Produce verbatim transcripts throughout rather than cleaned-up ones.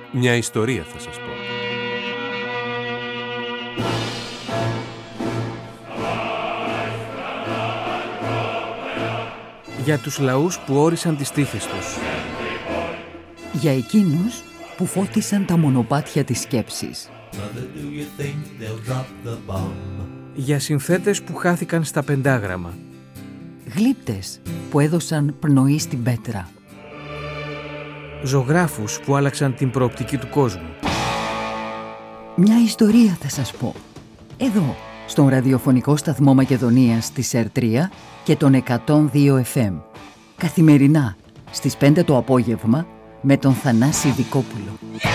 Μια ιστορία θα σας πω. Για τους λαούς που όρισαν τις τύχες τους. Για εκείνους που φώτισαν τα μονοπάτια της σκέψης. Για συνθέτες που χάθηκαν στα πεντάγραμμα. Γλύπτες που έδωσαν πνοή στην πέτρα. Ζωγράφους που άλλαξαν την προοπτική του κόσμου. Μια ιστορία θα σας πω. Εδώ, στον ραδιοφωνικό σταθμό Μακεδονίας της ΕΡ τρία και τον εκατόν δύο εφ εμ. Καθημερινά, στις πέντε το απόγευμα, με τον Θανάση Δικόπουλο.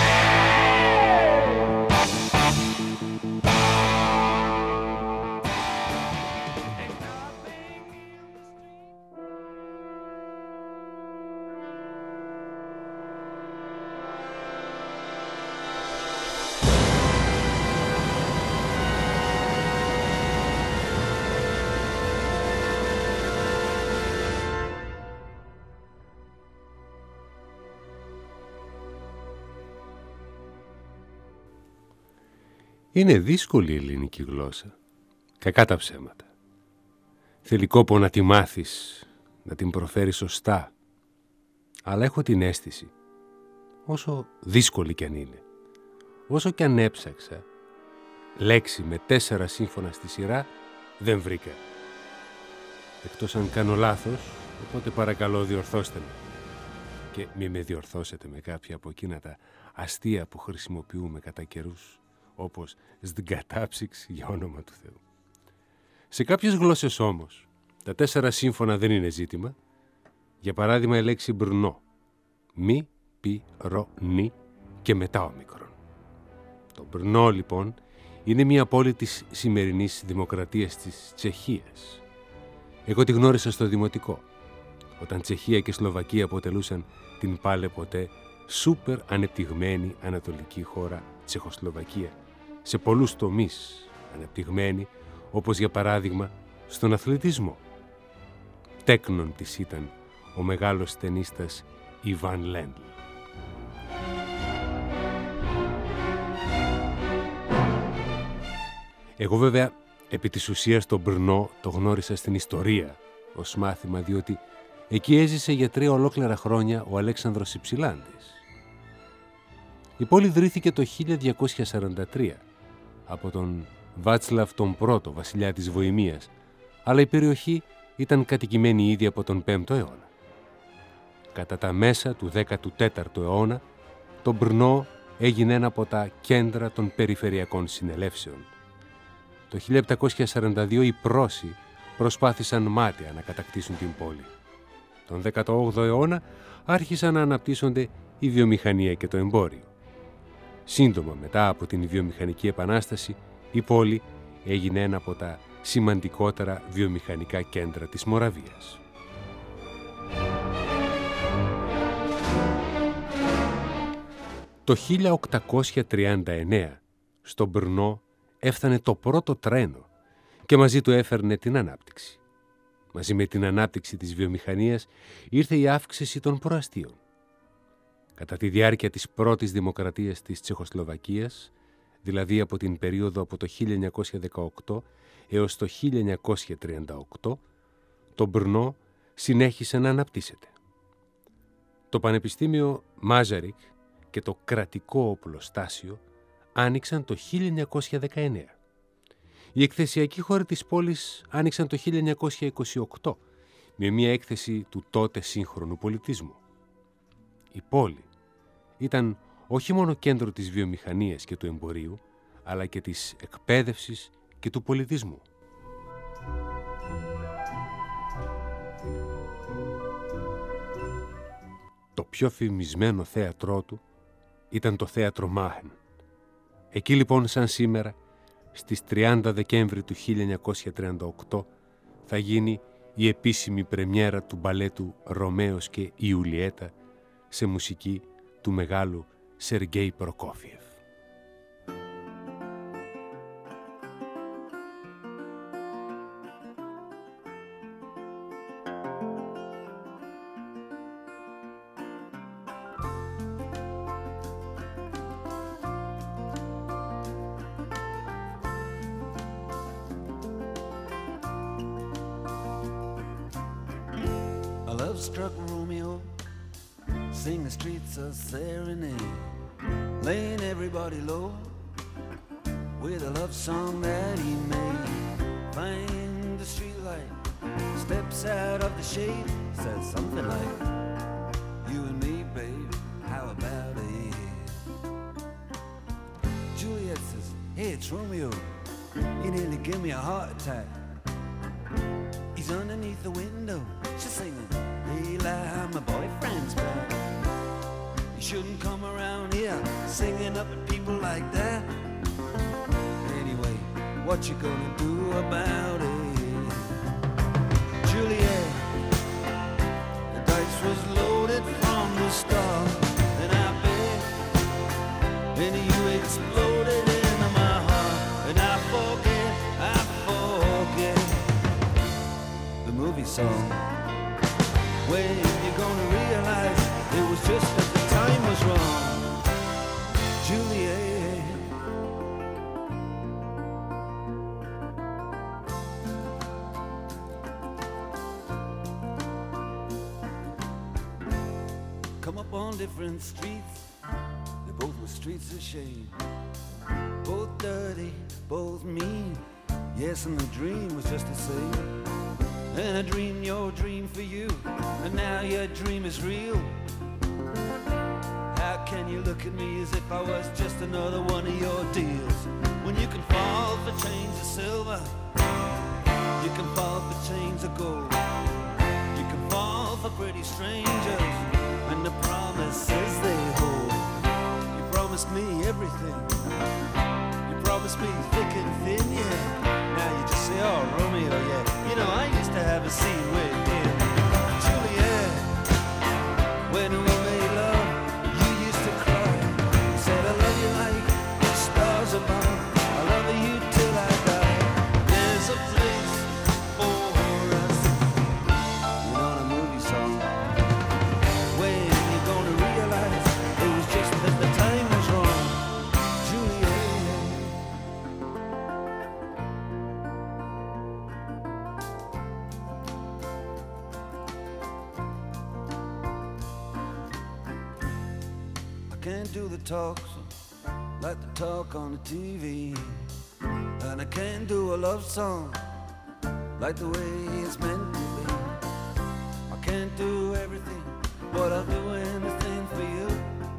Είναι δύσκολη η ελληνική γλώσσα. Κακά τα ψέματα. Θέλει κόπο να τη μάθεις, να την προφέρεις σωστά. Αλλά έχω την αίσθηση, όσο δύσκολη κι αν είναι, όσο κι αν έψαξα, λέξη με τέσσερα σύμφωνα στη σειρά δεν βρήκα. Εκτός αν κάνω λάθος, οπότε παρακαλώ διορθώστε με. Και μη με διορθώσετε με κάποια από εκείνα τα αστεία που χρησιμοποιούμε κατά καιρούς, όπως «σδγκατάψυξ» για όνομα του Θεού. Σε κάποιες γλώσσες όμως, τα τέσσερα σύμφωνα δεν είναι ζήτημα. Για παράδειγμα η λέξη «μπρνό», μη, πι, ρο, νι και μετά ο μικρόν. Το Μπρνό λοιπόν είναι μια πόλη της σημερινής δημοκρατίας της Τσεχίας. Εγώ τη γνώρισα στο δημοτικό, όταν Τσεχία και Σλοβακία αποτελούσαν την πάλε ποτέ σούπερ ανεπτυγμένη ανατολική χώρα Τσεχοσλοβακία, σε πολλούς τομείς ανεπτυγμένη, όπως για παράδειγμα στον αθλητισμό. Τέκνον της ήταν ο μεγάλος τενίστας Ιβάν Λέντλ. Εγώ βέβαια επί της ουσίας το Μπρνό το γνώρισα στην ιστορία ως μάθημα, διότι εκεί έζησε για τρία ολόκληρα χρόνια ο Αλέξανδρος Υψηλάντης. Η πόλη ιδρύθηκε το χίλια διακόσια σαράντα τρία από τον Βάτσλαβ τον Πρώτο, βασιλιά της Βοημίας, αλλά η περιοχή ήταν κατοικημένη ήδη από τον πέμπτο αιώνα. Κατά τα μέσα του δέκατου τέταρτου αιώνα, το Μπρνό έγινε ένα από τα κέντρα των περιφερειακών συνελεύσεων. Το χίλια επτακόσια σαράντα δύο οι Πρώσοι προσπάθησαν μάταια να κατακτήσουν την πόλη. Τον δέκατο όγδοο αιώνα άρχισαν να αναπτύσσονται η βιομηχανία και το εμπόριο. Σύντομα μετά από την βιομηχανική επανάσταση, η πόλη έγινε ένα από τα σημαντικότερα βιομηχανικά κέντρα της Μοραβίας. Το χίλια οκτακόσια τριάντα εννέα στο Μπρνό έφτανε το πρώτο τρένο και μαζί του έφερνε την ανάπτυξη. Μαζί με την ανάπτυξη της βιομηχανίας ήρθε η αύξηση των προαστίων. Κατά τη διάρκεια της πρώτης δημοκρατίας της Τσεχοσλοβακίας, δηλαδή από την περίοδο από το χίλια εννιακόσια δεκαοκτώ έως το χίλια εννιακόσια τριάντα οκτώ, το Μπρνό συνέχισε να αναπτύσσεται. Το Πανεπιστήμιο Μάζαρικ και το κρατικό οπλοστάσιο άνοιξαν το χίλια εννιακόσια δεκαεννέα. Οι εκθεσιακοί χώροι της πόλης άνοιξαν το χίλια εννιακόσια είκοσι οκτώ με μια έκθεση του τότε σύγχρονου πολιτισμού. Η πόλη ήταν όχι μόνο κέντρο της βιομηχανίας και του εμπορίου, αλλά και της εκπαίδευσης και του πολιτισμού. Το πιο φημισμένο θέατρό του ήταν το θέατρο Μάχεν. Εκεί λοιπόν σαν σήμερα, στις τριάντα Δεκέμβρη του χίλια εννιακόσια τριάντα οκτώ, θα γίνει η επίσημη πρεμιέρα του μπαλέτου «Ρωμαίος και Ιουλιέτα» σε μουσική του μεγάλου Σεργέη Προκόφιεφ. love-struck Romeo, sing the streets a serenade, laying everybody low with a love song that he made. Find the streetlight, steps out of the shade, says something like, you and me, babe, how about it? Juliet says, hey, it's Romeo, you nearly give me a heart attack. He's underneath the window, she's singing, Eli, my boyfriend's back. You shouldn't come around here singing up at people like that. Anyway, what you gonna do about it? Juliet, the dice was loaded from the start, and I bet, and you exploded into my heart, and I forget, I forget the movie song. When you're gonna realize it was just that the time was wrong, Juliet. Come up on different streets, they both were streets of shame, both dirty, both mean. Yes, and the dream was just the same. And I dreamed your dream for you, and now your dream is real. How can you look at me as if I was just another one of your deals? When you can fall for chains of silver, you can fall for chains of gold, you can fall for pretty strangers and the promises they hold. You promised me everything, you promised me thick and thin, yeah. Now you just say, oh, Romeo, yeah. You know, I used to have a scene with him. Juliet, when we made love, you used to cry. You said, I love you like the stars above. I love you till I die. There's a place for us. You know, the movie song. When you're gonna realize it was just that the time was wrong, Juliet. Can't do the talk like the talk on the T V, and I can't do a love song like the way it's meant to be. I can't do everything, but I'll do anything for you.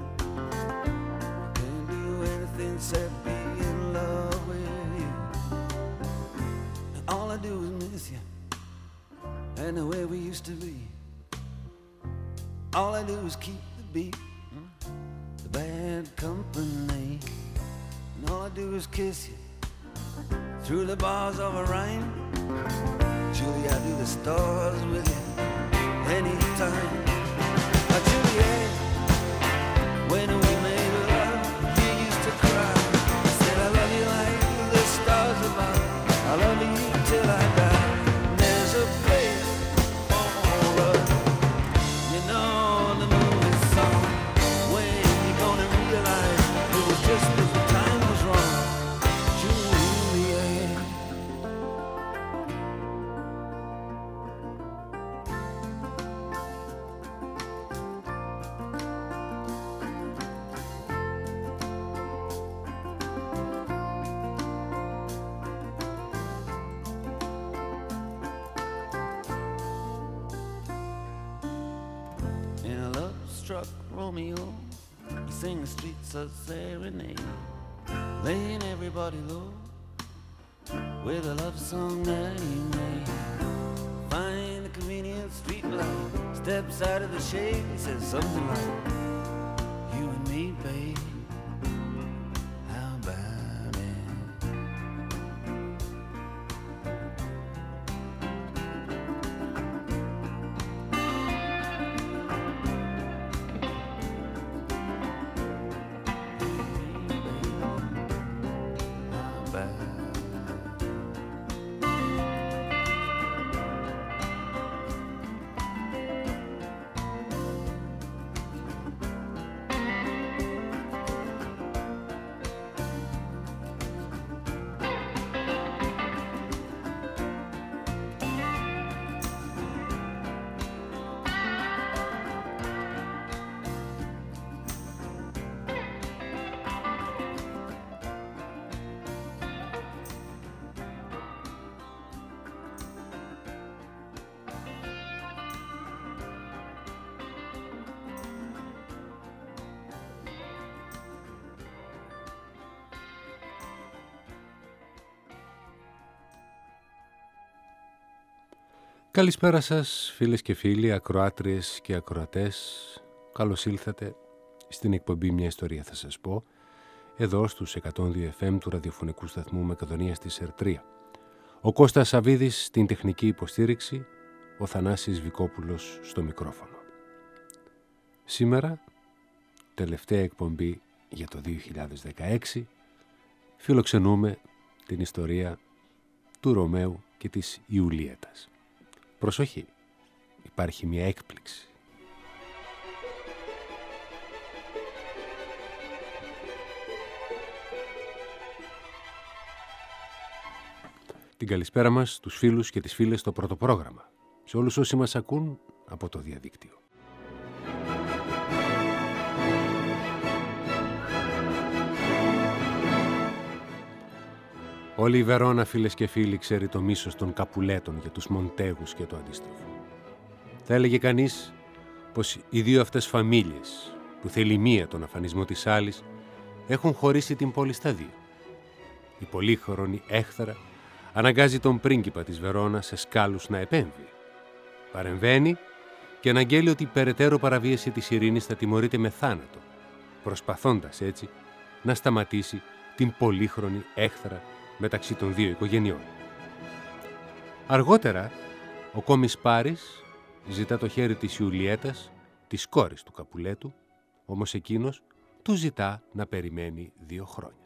I can't do anything except be in love with you. And all I do is miss you, and the way we used to be. All I do is keep the beat, bad company, and all I do is kiss you through the bars of a rhyme. Julie, I do the stars with you anytime. Now, Juliet, when we made love, you used to cry. You said, I love you like the stars above. I love you till I die. And there's a place for us. You know the movie song. Just as the time was wrong, Juliet. In a love-struck Romeo, he sang the streets a serenade, laying everybody low with a love song that he made. Find the convenient street light, steps out of the shade, he says something like, you and me, babe, how about it? Καλησπέρα σας φίλες και φίλοι, ακροάτριες και ακροατές. Καλώς ήλθατε στην εκπομπή «Μια ιστορία θα σας πω», εδώ στους εκατόν δύο εφ εμ του ραδιοφωνικού σταθμού Μακεδονίας της ΕΡΤΡΙΑ. Ο Κώστας Σαβίδης στην τεχνική υποστήριξη, ο Θανάσης Βικόπουλος στο μικρόφωνο. Σήμερα, τελευταία εκπομπή για το δύο χιλιάδες δεκαέξι, φιλοξενούμε την ιστορία του Ρωμαίου και της Ιουλιέτας. Προσοχή, υπάρχει μια έκπληξη. Την καλησπέρα μας στους φίλους και τις φίλες στο πρώτο πρόγραμμα, σε όλους όσοι μας ακούν από το διαδίκτυο. Όλη η Βερόνα, φίλες και φίλοι, ξέρει το μίσος των Καπουλέτων για τους Μοντέγους και το αντίστροφο. Θα έλεγε κανείς πως οι δύο αυτές φαμίλιες, που θέλει μία τον αφανισμό της άλλης, έχουν χωρίσει την πόλη στα δύο. Η πολύχρονη έχθρα αναγκάζει τον πρίγκιπα της Βερόνα σε σκάλους να επέμβει. Παρεμβαίνει και αναγγέλει ότι η περαιτέρω παραβίαση της ειρήνης θα τιμωρείται με θάνατο, προσπαθώντας έτσι να σταματήσει την πολύχρονη έχθρα μεταξύ των δύο οικογενειών. Αργότερα, ο κόμις Πάρης ζητά το χέρι της Ιουλιέτας, της κόρης του Καπουλέτου, όμως εκείνος του ζητά να περιμένει δύο χρόνια.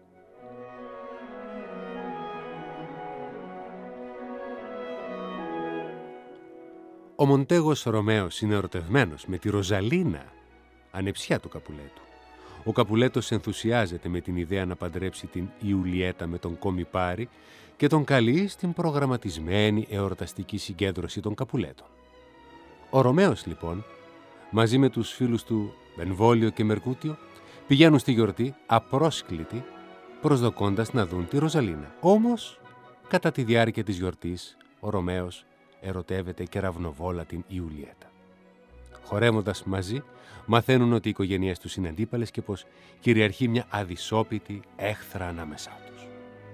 Ο Μοντέγος Ρωμαίος είναι ερωτευμένος με τη Ροζαλίνα, ανεψιά του Καπουλέτου. Ο Καπουλέτος ενθουσιάζεται με την ιδέα να παντρέψει την Ιουλιέτα με τον κόμι Πάρη και τον καλεί στην προγραμματισμένη εορταστική συγκέντρωση των Καπουλέτων. Ο Ρωμαίος λοιπόν, μαζί με τους φίλους του Μπενβόλιο και Μερκούτιο, πηγαίνουν στη γιορτή απρόσκλητοι, προσδοκώντας να δουν τη Ροζαλίνα. Όμως, κατά τη διάρκεια της γιορτής, ο Ρωμαίος ερωτεύεται κεραυνοβόλα την Ιουλιέτα. Χορεύοντας μαζί, μαθαίνουν ότι οι οικογένειές τους είναι αντίπαλες και πως κυριαρχεί μια αδυσόπιτη έχθρα ανάμεσά τους.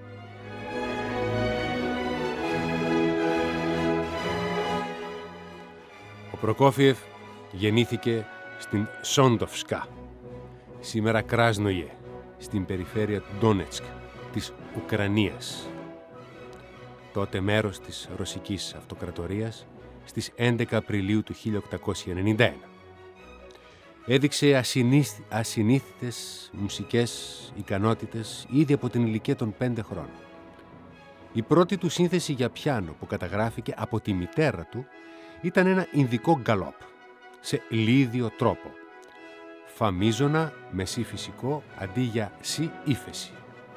Ο Προκόφιεφ γεννήθηκε στην Σόντοφσκα, σήμερα Κράσνοϊε, στην περιφέρεια Ντόνετσκ της Ουκρανίας, τότε μέρος της Ρωσικής Αυτοκρατορίας, στις έντεκα Απριλίου του χίλια οκτακόσια ενενήντα ένα. Έδειξε ασυνήθι, ασυνήθιτες μουσικές ικανότητες ήδη από την ηλικία των πέντε χρόνων. Η πρώτη του σύνθεση για πιάνο που καταγράφηκε από τη μητέρα του ήταν ένα ινδικό γκαλόπ, σε λίδιο τρόπο, φαμίζωνα με σι φυσικό αντί για σι ύφεση.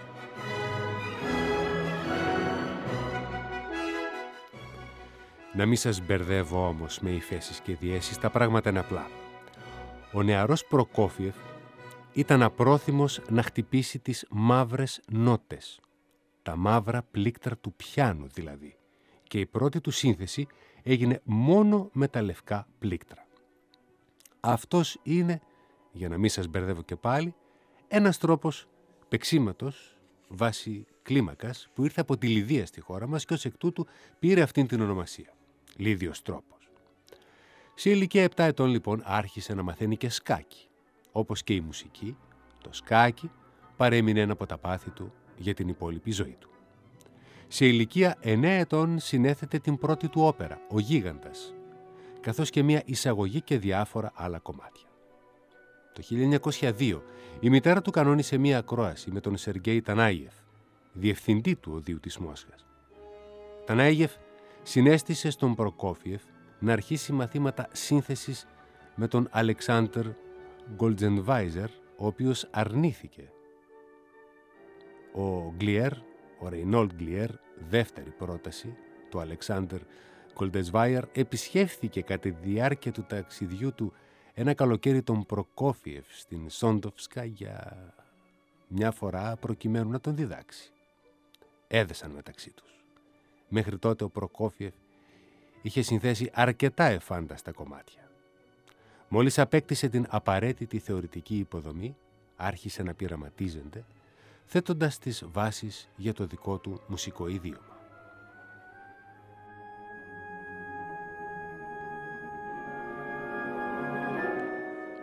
Να μην σας μπερδεύω όμως με υφέσεις και διέσεις, τα πράγματα είναι απλά. Ο νεαρός Προκόφιεφ ήταν απρόθυμος να χτυπήσει τις μαύρες νότες, τα μαύρα πλήκτρα του πιάνου δηλαδή, και η πρώτη του σύνθεση έγινε μόνο με τα λευκά πλήκτρα. Αυτός είναι, για να μην σας μπερδεύω και πάλι, ένας τρόπος παιξίματος βάσει κλίμακας που ήρθε από τη Λιδία στη χώρα μας και ως εκ τούτου πήρε αυτήν την ονομασία. Λίδιος τρόπος. Σε ηλικία επτά ετών λοιπόν άρχισε να μαθαίνει και σκάκι. Όπως και η μουσική, το σκάκι παρέμεινε ένα από τα πάθη του για την υπόλοιπη ζωή του. Σε ηλικία εννέα ετών συνέθετε την πρώτη του όπερα, «Ο Γίγαντας», καθώς και μια εισαγωγή και διάφορα άλλα κομμάτια. Το χίλια εννιακόσια δύο η μητέρα του κανόνισε μια ακρόαση με τον Σεργέη Τανάιεφ, διευθυντή του Οδείου της Μόσχας. Τανάιεφ συνέστησε στον Προκόφιεφ να αρχίσει μαθήματα σύνθεσης με τον Αλεξάνδρ Γκολτζενβάιζερ, ο οποίος αρνήθηκε. Ο Γκλιέρ, ο Ρεϊνόλντ Γκλιέρ, δεύτερη πρόταση του Αλεξάνδρ Γκολτζενβάιζερ, επισκέφθηκε κατά τη διάρκεια του ταξιδιού του ένα καλοκαίρι τον Προκόφιεφ στην Σόντοφσκα για μια φορά προκειμένου να τον διδάξει. Έδεσαν μεταξύ τους. Μέχρι τότε ο Προκόφιεφ είχε συνθέσει αρκετά εφάνταστα κομμάτια. Μόλις απέκτησε την απαραίτητη θεωρητική υποδομή, άρχισε να πειραματίζεται, θέτοντας τις βάσεις για το δικό του μουσικό ιδίωμα.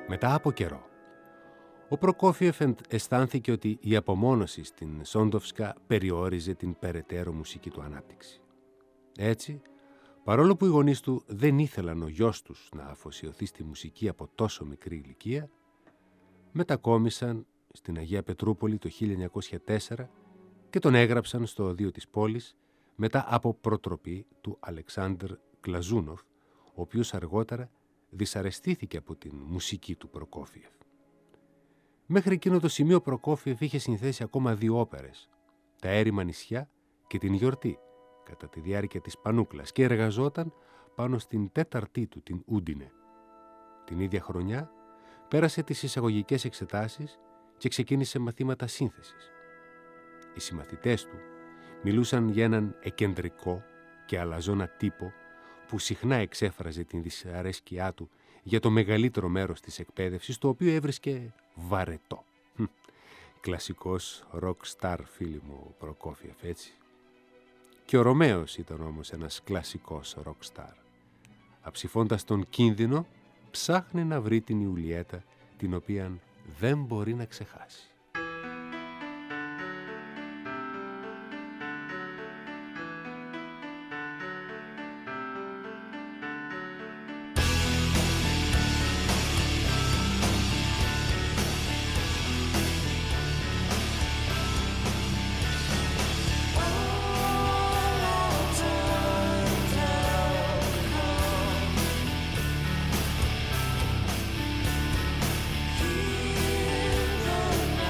Μετά από καιρό, ο Προκόφιεφ αισθάνθηκε ότι η απομόνωση στην Σόντοφσκα περιόριζε την περαιτέρω μουσική του ανάπτυξη. Έτσι, παρόλο που οι γονείς του δεν ήθελαν ο γιος τους να αφοσιωθεί στη μουσική από τόσο μικρή ηλικία, μετακόμισαν στην Αγία Πετρούπολη το χίλια εννιακόσια τέσσερα και τον έγραψαν στο οδείο της πόλης μετά από προτροπή του Αλεξάνδρ Κλαζούνοφ, ο οποίος αργότερα δυσαρεστήθηκε από την μουσική του Προκόφιεφ. Μέχρι εκείνο το σημείο ο Προκόφιεφ είχε συνθέσει ακόμα δύο όπερες, τα έρημα νησιά και την γιορτή, κατά τη διάρκεια της Πανούκλας, και εργαζόταν πάνω στην τέταρτή του, την Ούντινε. Την ίδια χρονιά πέρασε τις εισαγωγικές εξετάσεις και ξεκίνησε μαθήματα σύνθεσης. Οι συμμαθητές του μιλούσαν για έναν εκεντρικό και αλαζόνα τύπο που συχνά εξέφραζε την δυσαρέσκειά του για το μεγαλύτερο μέρος της εκπαίδευσης, το οποίο έβρισκε βαρετό. Κλασικός rock star, φίλοι μου, ο Προκόφιεφ, έτσι. Και ο Ρωμαίος ήταν όμως ένας κλασικός rock star. Αψηφώντας τον κίνδυνο, ψάχνει να βρει την Ιουλιέτα, την οποία δεν μπορεί να ξεχάσει. Hear the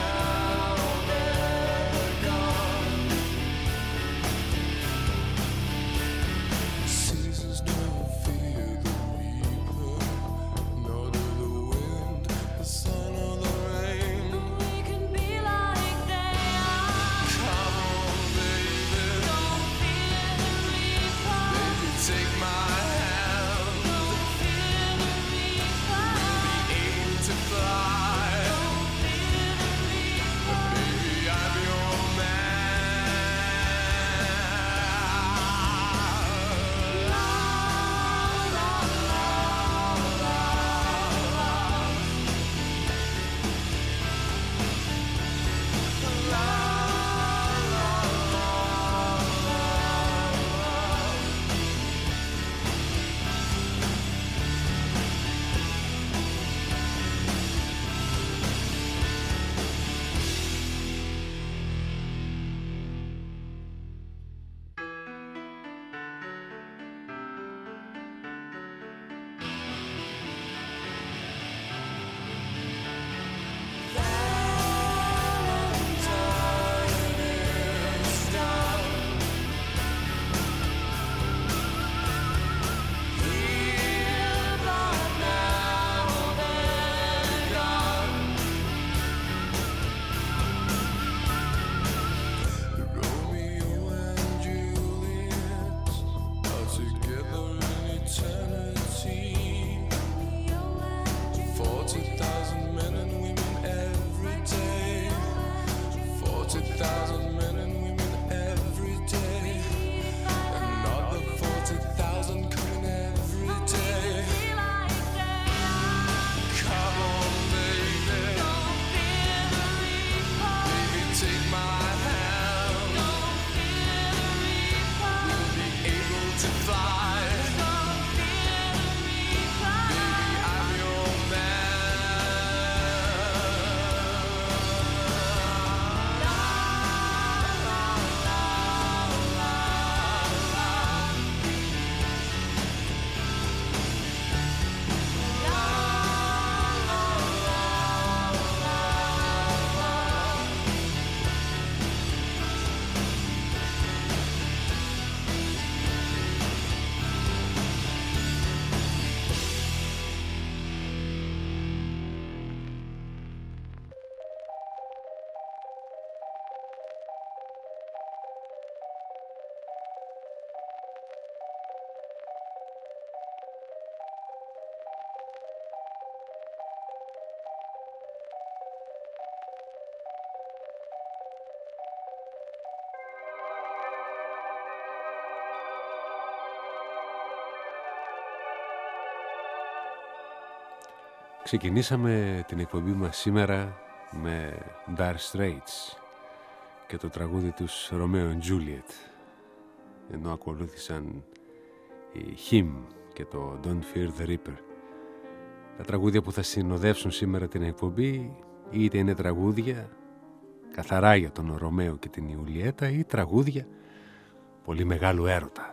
Ξεκινήσαμε την εκπομπή μας σήμερα με Dire Straits και το τραγούδι τους Romeo and Juliet, ενώ ακολούθησαν η Him και το Don't Fear the Reaper. Τα τραγούδια που θα συνοδεύσουν σήμερα την εκπομπή είτε είναι τραγούδια καθαρά για τον Ρωμαίο και την Ιουλιέτα ή τραγούδια πολύ μεγάλου έρωτα.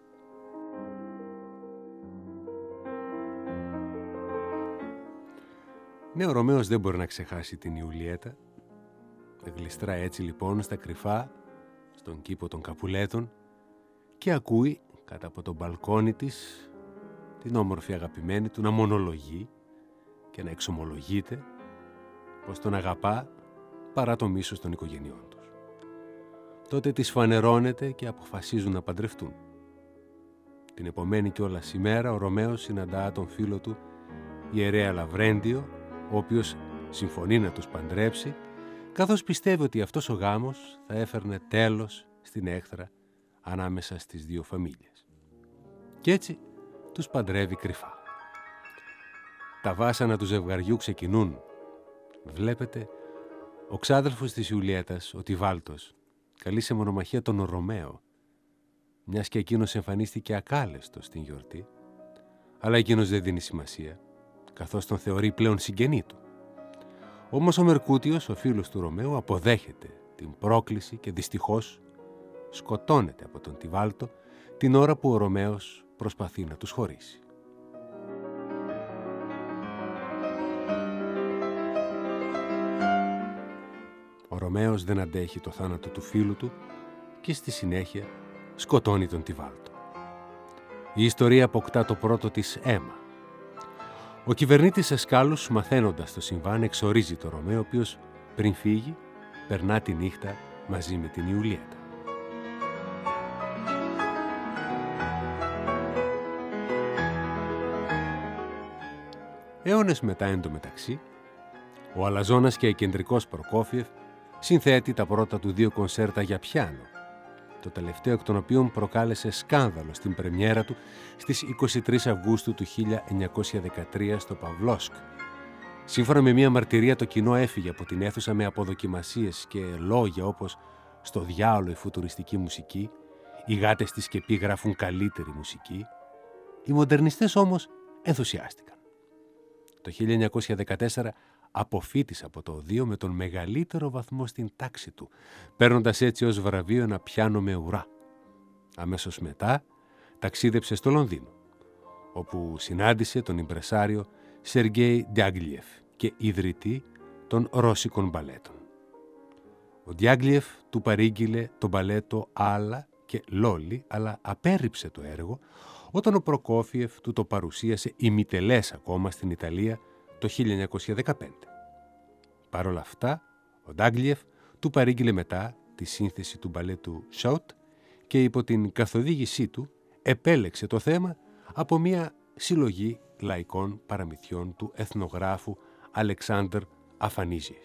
Ναι, ο Ρωμαίος δεν μπορεί να ξεχάσει την Ιουλιέτα. Γλιστρά έτσι λοιπόν στα κρυφά, στον κήπο των Καπουλέτων και ακούει κάτω από το μπαλκόνι της την όμορφη αγαπημένη του να μονολογεί και να εξομολογείται πως τον αγαπά παρά το μίσος των οικογενειών τους. Τότε τις φανερώνεται και αποφασίζουν να παντρευτούν. Την επομένη κιόλας ημέρα ο Ρωμαίος συναντά τον φίλο του ιερέα Λαβρέντιο, ο οποίος συμφωνεί να τους παντρέψει, καθώς πιστεύει ότι αυτός ο γάμος θα έφερνε τέλος στην έχθρα ανάμεσα στις δύο φαμίλιες. Κι έτσι τους παντρεύει κρυφά. Τα βάσανα του ζευγαριού ξεκινούν. Βλέπετε, ο ξάδελφος της Ιουλιέτας, ο Τιβάλτος, καλεί σε μονομαχία τον Ρωμαίο, μιας και εκείνος εμφανίστηκε ακάλεστος στην γιορτή, αλλά εκείνος δεν δίνει σημασία, καθώς τον θεωρεί πλέον συγγενή του. Όμως ο Μερκούτιος, ο φίλος του Ρωμαίου, αποδέχεται την πρόκληση και δυστυχώς σκοτώνεται από τον Τιβάλτο την ώρα που ο Ρωμαίος προσπαθεί να τους χωρίσει. Ο Ρωμαίος δεν αντέχει το θάνατο του φίλου του και στη συνέχεια σκοτώνει τον Τιβάλτο. Η ιστορία αποκτά το πρώτο της αίμα. Ο κυβερνήτης Εσκάλους, μαθαίνοντας το συμβάν, εξορίζει τον Ρωμαίο, ο οποίος πριν φύγει περνά τη νύχτα μαζί με την Ιουλιέτα. Αίωνες μετά εντωμεταξύ, ο αλαζόνας και εκκεντρικός Προκόφιεφ συνθέτει τα πρώτα του δύο κονσέρτα για πιάνο, το τελευταίο εκ των οποίων προκάλεσε σκάνδαλο στην πρεμιέρα του στις είκοσι τρεις Αυγούστου του χίλια εννιακόσια δεκατρία στο Παυλόσκ. Σύμφωνα με μια μαρτυρία, το κοινό έφυγε από την αίθουσα με αποδοκιμασίες και λόγια όπως «Στο διάολο η φουτουριστική μουσική», «Οι γάτες στη σκεπή γράφουν καλύτερη μουσική». Οι μοντερνιστές όμως ενθουσιάστηκαν. Το χίλια εννιακόσια δεκατέσσερα αποφοίτησε από το οδείο με τον μεγαλύτερο βαθμό στην τάξη του, παίρνοντας έτσι ως βραβείο ένα πιάνο με ουρά. Αμέσως μετά ταξίδεψε στο Λονδίνο, όπου συνάντησε τον ιμπρεσάριο Σεργέι Ντιάγκλιεφ και ιδρυτή των Ρώσικων μπαλέτων. Ο Ντιάγκλιεφ του παρήγγειλε το μπαλέτο «Άλλα» και «Λόλι», αλλά απέρριψε το έργο όταν ο Προκόφιεφ του το παρουσίασε ημιτελές ακόμα στην Ιταλία το χίλια εννιακόσια δεκαπέντε. Παρ' όλα αυτά, ο Ντάγκλιεφ του παρήγγειλε μετά τη σύνθεση του μπαλέτου «Σαουτ» και υπό την καθοδήγησή του επέλεξε το θέμα από μια συλλογή λαϊκών παραμυθιών του εθνογράφου Αλεξάνδρ Αφανίζιεφ.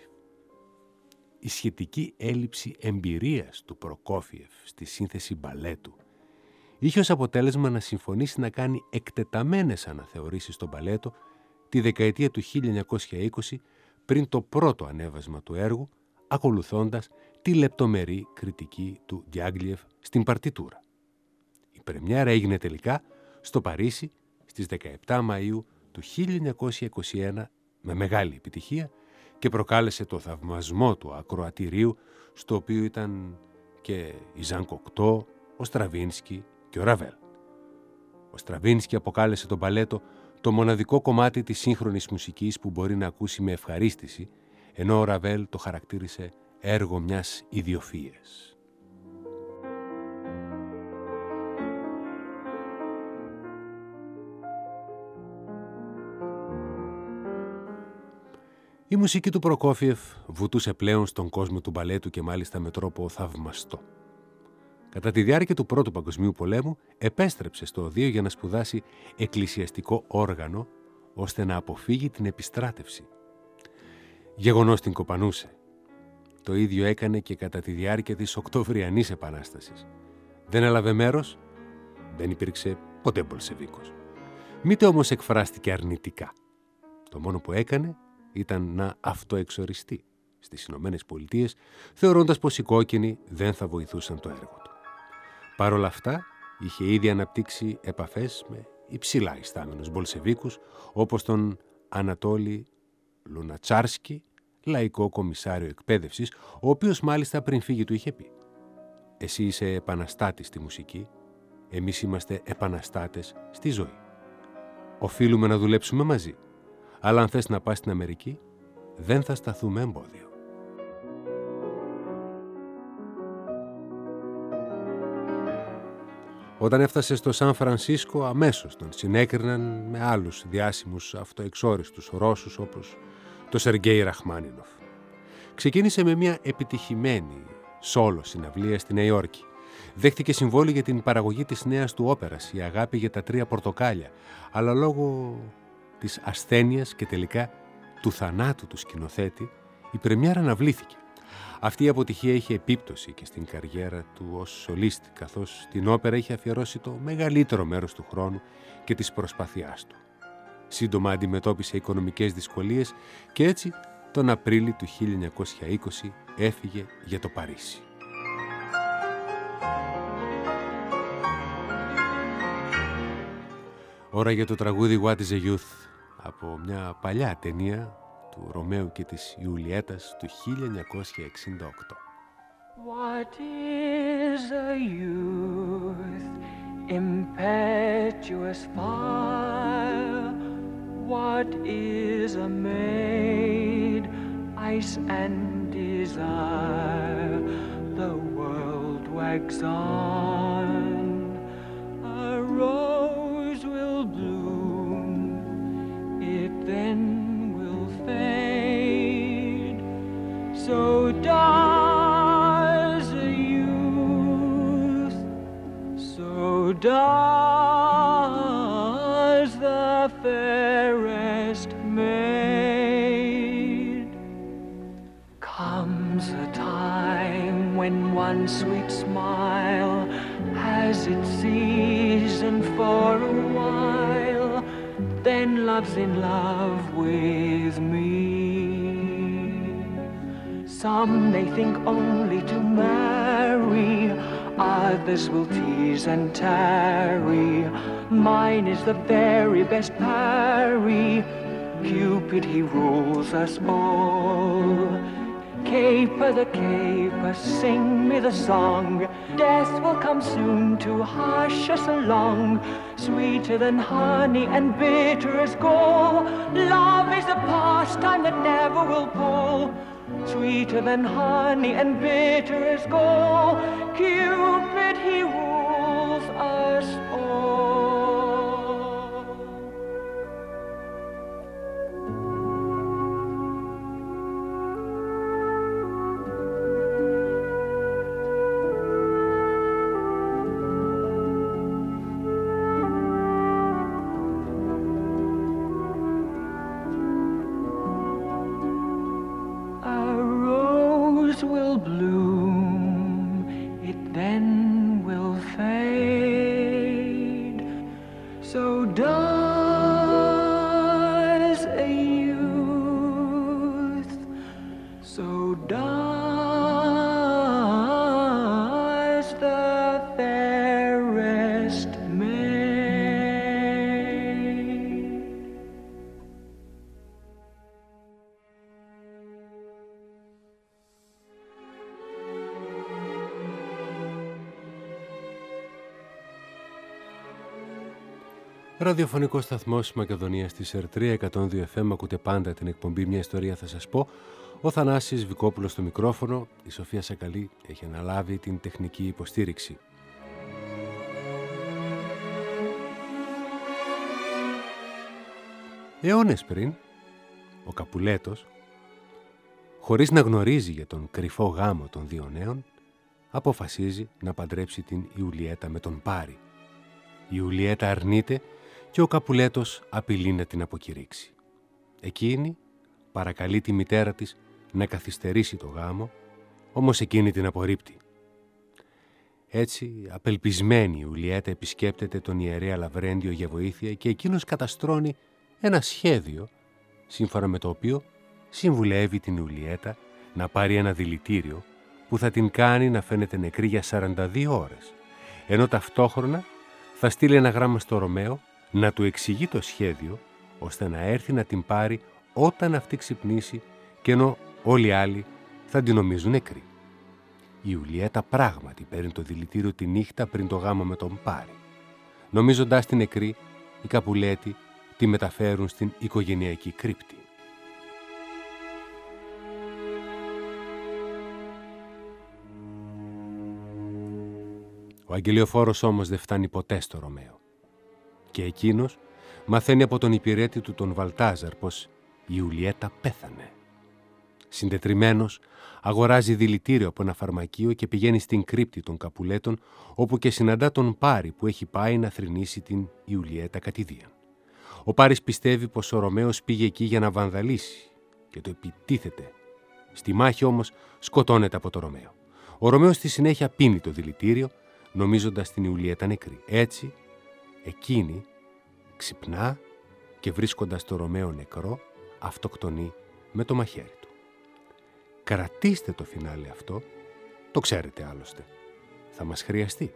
Η σχετική έλλειψη εμπειρίας του Προκόφιεφ στη σύνθεση μπαλέτου είχε ως αποτέλεσμα να συμφωνήσει να κάνει εκτεταμένες αναθεωρήσεις στο μπαλέτο τη δεκαετία του χίλια εννιακόσια είκοσι πριν το πρώτο ανέβασμα του έργου, ακολουθώντας τη λεπτομερή κριτική του Ντιάγκλιεφ στην παρτιτούρα. Η πρεμιέρα έγινε τελικά στο Παρίσι στις δεκαεπτά Μαΐου του χίλια εννιακόσια είκοσι ένα με μεγάλη επιτυχία και προκάλεσε το θαυμασμό του ακροατηρίου, στο οποίο ήταν και η Ζαν Κοκτό, ο Στραβίνσκι και ο Ραβέλ. Ο Στραβίνσκι αποκάλεσε το μπαλέτο το μοναδικό κομμάτι της σύγχρονης μουσικής που μπορεί να ακούσει με ευχαρίστηση, ενώ ο Ραβέλ το χαρακτήρισε έργο μιας ιδιοφυΐας. Η μουσική του Προκόφιεφ βουτούσε πλέον στον κόσμο του μπαλέτου και μάλιστα με τρόπο θαυμαστό. Κατά τη διάρκεια του Πρώτου Παγκοσμίου Πολέμου επέστρεψε στο οδείο για να σπουδάσει εκκλησιαστικό όργανο ώστε να αποφύγει την επιστράτευση. Γεγονός την κοπανούσε. Το ίδιο έκανε και κατά τη διάρκεια της Οκτωβριανής Επανάστασης. Δεν έλαβε μέρος, δεν υπήρξε ποτέ Μπολσεβίκος. Μήτε όμως εκφράστηκε αρνητικά. Το μόνο που έκανε ήταν να αυτοεξοριστεί στις Ηνωμένες Πολιτείες, θεωρώντας πως οι κόκκινοι δεν θα βοηθούσαν το έργο του. Παρ' όλα αυτά, είχε ήδη αναπτύξει επαφές με υψηλά ιστάμενους Μπολσεβίκους, όπως τον Ανατόλη Λουνατσάρσκι, λαϊκό κομισάριο εκπαίδευσης, ο οποίος μάλιστα πριν φύγει του είχε πει: «Εσύ είσαι επαναστάτης στη μουσική, εμείς είμαστε επαναστάτες στη ζωή. Οφείλουμε να δουλέψουμε μαζί, αλλά αν θες να πας στην Αμερική, δεν θα σταθούμε εμπόδιο». Όταν έφτασε στο Σαν Φρανσίσκο, αμέσως τον συνέκριναν με άλλους διάσημους αυτοεξόριστους Ρώσους όπως το Σεργέι Ραχμάνινοφ. Ξεκίνησε με μια επιτυχημένη σόλο συναυλία στη Νέα Υόρκη. Δέχτηκε συμβόλαιο για την παραγωγή της νέας του όπερας, η Αγάπη για τα Τρία Πορτοκάλια, αλλά λόγω της ασθένειας και τελικά του θανάτου του σκηνοθέτη, η πρεμιέρα αναβλήθηκε. Αυτή η αποτυχία είχε επίπτωση και στην καριέρα του ως σολίστη, καθώς την όπερα είχε αφιερώσει το μεγαλύτερο μέρος του χρόνου και της προσπαθειάς του. Σύντομα αντιμετώπισε οικονομικές δυσκολίες και έτσι τον Απρίλη του χίλια εννιακόσια είκοσι έφυγε για το Παρίσι. Ώρα για το τραγούδι What is a Youth από μια παλιά ταινία του Ρωμαίου και της Ιουλιέτας του χίλια εννιακόσια εξήντα οκτώ. What is a youth, impetuous fire? What is a maid, ice and desire? The world wags on, a rose will bloom, it then will fade. So does a youth, so does the fairest maid. Comes a time when one sweet smile has its season for a while, then love's in love with me. Some may think only to marry, others will tease and tarry. Mine is the very best parry. Cupid, he rules us all. Caper the caper, sing me the song. Death will come soon to hush us along. Sweeter than honey and bitter as gall. Love is a pastime that never will pall. Sweeter than honey and bitter as gall. Cupid, he rules us all. Will bloom, it then will fade. So does a youth, so does the fairest maid. Ραδιοφωνικό σταθμός Μακεδονίας της ΕΡ τρία εκατόν δύο εφ εμ. Ακούτε πάντα την εκπομπή «Μια ιστορία θα σας πω». Ο Θανάσης Βικόπουλος στο μικρόφωνο. Η Σοφία Σακαλή έχει αναλάβει την τεχνική υποστήριξη. Αιώνες πριν, ο Καπουλέτος, χωρίς να γνωρίζει για τον κρυφό γάμο των δύο νέων, αποφασίζει να παντρέψει την Ιουλιέτα με τον Πάρη. Η Ιουλιέτα αρνείται και ο Καπουλέτος απειλεί να την αποκηρύξει. Εκείνη παρακαλεί τη μητέρα της να καθυστερήσει το γάμο, όμως εκείνη την απορρίπτει. Έτσι, απελπισμένη η Ιουλιέτα επισκέπτεται τον ιερέα Λαβρέντιο για βοήθεια και εκείνος καταστρώνει ένα σχέδιο σύμφωνα με το οποίο συμβουλεύει την Ιουλιέτα να πάρει ένα δηλητήριο που θα την κάνει να φαίνεται νεκρή για σαράντα δύο ώρες, ενώ ταυτόχρονα θα στείλει ένα γράμμα στο Ρωμαίο να του εξηγεί το σχέδιο, ώστε να έρθει να την πάρει όταν αυτή ξυπνήσει και ενώ όλοι οι άλλοι θα την νομίζουν νεκρή. Η Ιουλιέτα πράγματι παίρνει το δηλητήριο τη νύχτα πριν το γάμο με τον Πάρη. Νομίζοντας την νεκρή, οι Καπουλέτη τη μεταφέρουν στην οικογενειακή κρύπτη. Ο αγγελιοφόρος όμως δεν φτάνει ποτέ στο Ρωμαίο. Και εκείνος μαθαίνει από τον υπηρέτη του τον Βαλτάζαρ πως η Ιουλιέτα πέθανε. Συντετριμμένος, αγοράζει δηλητήριο από ένα φαρμακείο και πηγαίνει στην κρύπτη των Καπουλέτων, όπου και συναντά τον Πάρη που έχει πάει να θρηνήσει την Ιουλιέτα κατηδίαν. Ο Πάρης πιστεύει πως ο Ρωμαίος πήγε εκεί για να βανδαλίσει και το επιτίθεται. Στη μάχη όμως σκοτώνεται από το Ρωμαίο. Ο Ρωμαίος στη συνέχεια πίνει το δηλητήριο, νομίζοντας την Ιουλιέτα νεκρή. Έτσι, εκείνη ξυπνά και βρίσκοντας το Ρωμαίο νεκρό, αυτοκτονεί με το μαχαίρι του. Κρατήστε το φινάλε αυτό, το ξέρετε άλλωστε. Θα μας χρειαστεί.